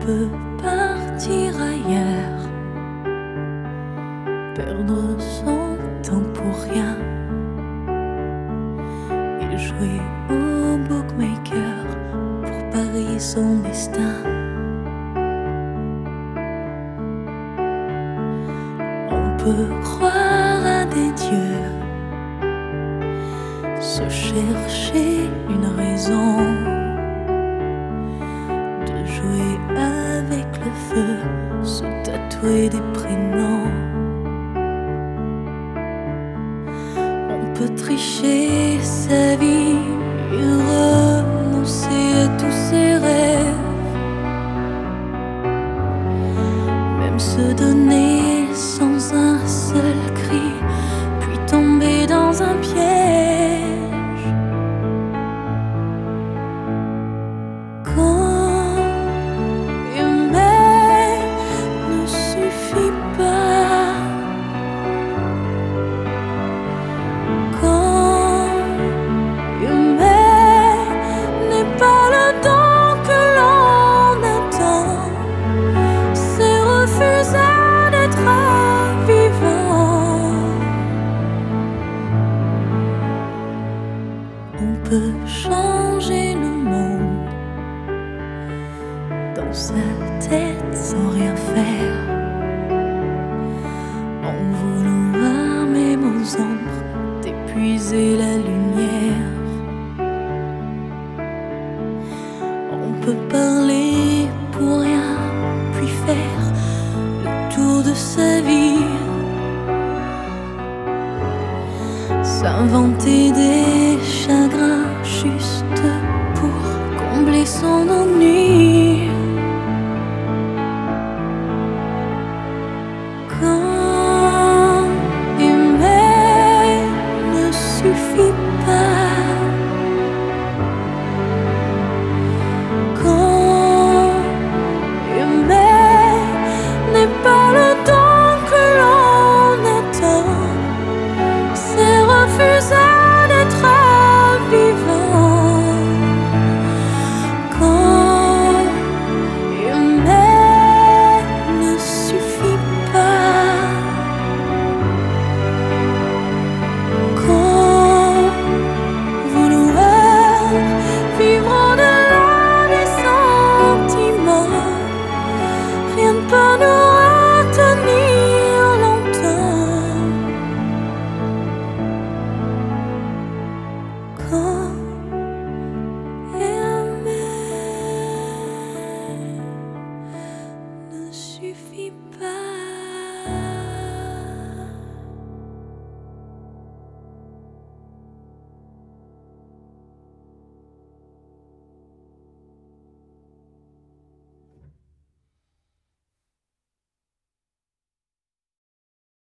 peut partir ailleurs, perdre son temps pour rien et jouer au bookmaker pour parier son destin. On peut croire à des dieux, se chercher une raison de jouer avec le feu, se tatouer des prénoms. On peut tricher sa vie et renoncer à tous ses rêves, même se donner sans un seul cri, puis tomber dans un piège. Quand aimer ne suffit pas, quand aimer n'est pas le don que l'on attend, c'est refuser d'être vivant. On peut changer le monde dans sa tête sans rien faire, en vouloir même aux ombres d'épuiser la lumière. On peut parler pour rien, puis faire le tour de sa vie, s'inventer des chagrins juste pour combler son ennui. Quand aimer ne suffit pas, quand aimer n'est pas le don que l'on attend, c'est refuser d'être vivant. Quand aimer ne suffit pas, quand vouloir vivre au-delà des sentiments, rien ne peut nous retenir longtemps. Quand aimer ne suffit